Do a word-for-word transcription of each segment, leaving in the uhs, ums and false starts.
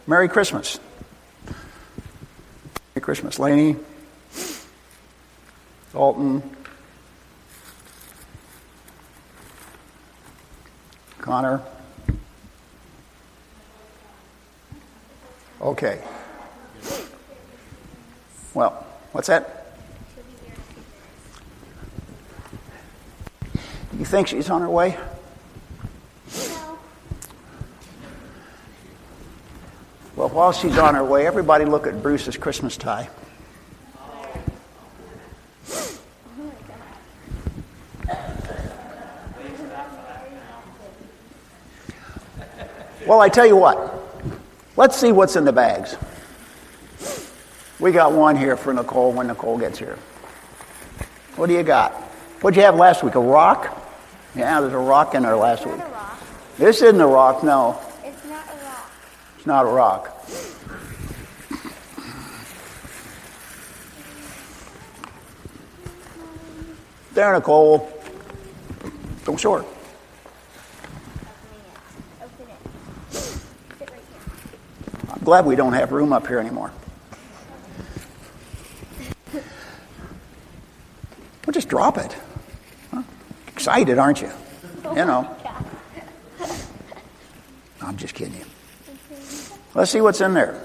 Merry Christmas. Merry Christmas, Laney, Dalton, Connor. Okay. Well, what's that? You think she's on her way? No. Well, while she's on her way, everybody look at Bruce's Christmas tie. Well, I tell you what. Let's see what's in the bags. We got one here for Nicole when Nicole gets here. What do you got? What'd you have last week? A rock? Yeah, there's a rock in there last It's week. not a rock. This isn't a rock, no. It's not a rock. It's not a rock. There, Nicole. Don't show her. Open it. Sit right here. I'm glad we don't have room up here anymore. Well, just drop it. Huh? Excited, aren't you? You know. I'm just kidding you. Let's see what's in there.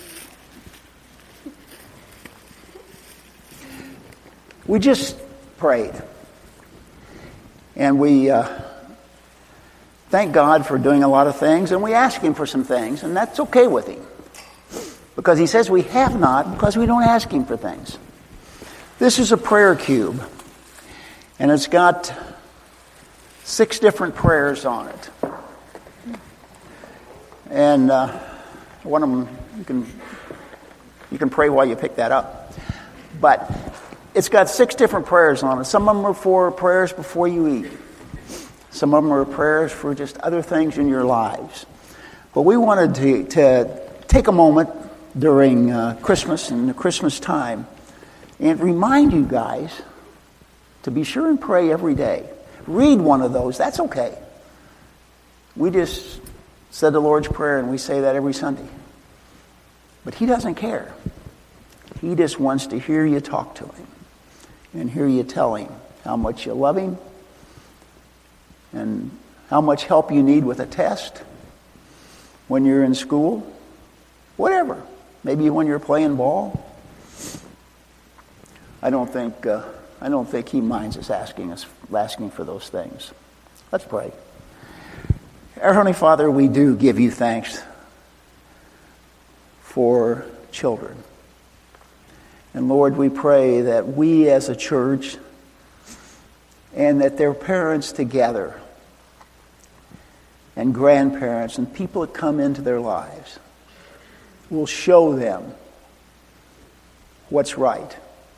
We just prayed. And we uh, thank God for doing a lot of things, and we ask Him for some things, and that's okay with Him. Because He says we have not because we don't ask Him for things. This is a prayer cube, and it's got six different prayers on it. And uh, one of them, you can, you can pray while you pick that up. But it's got six different prayers on it. Some of them are for prayers before you eat. Some of them are prayers for just other things in your lives. But we wanted to, to take a moment during uh, Christmas and the Christmas time and remind you guys to be sure and pray every day. Read one of those. That's okay. We just said the Lord's Prayer, and we say that every Sunday. But He doesn't care. He just wants to hear you talk to Him and hear you tell Him how much you love Him and how much help you need with a test when you're in school, whatever. Maybe when you're playing ball. I don't think uh, I don't think He minds us asking us asking for those things. Let's pray. Our Heavenly Father, we do give You thanks for children. And Lord, we pray that we as a church and that their parents together and grandparents and people that come into their lives will show them what's right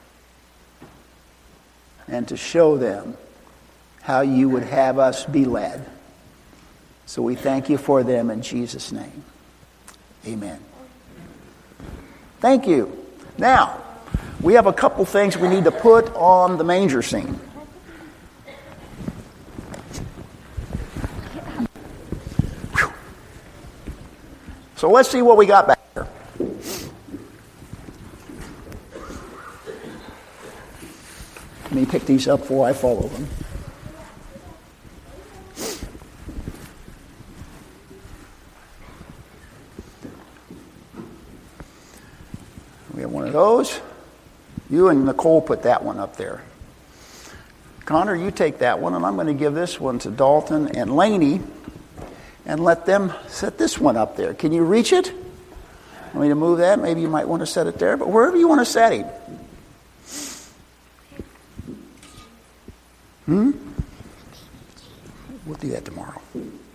and to show them how You would have us be led. So we thank You for them in Jesus' name. Amen. Thank you. Now, we have a couple things we need to put on the manger scene. Whew. So let's see what we got back here. Let me pick these up before I follow them. We have one of those. You and Nicole put that one up there. Connor, you take that one, and I'm going to give this one to Dalton and Laney and let them set this one up there. Can you reach it? Want me to move that? Maybe you might want to set it there, but wherever you want to set it. Hmm? We'll do that tomorrow.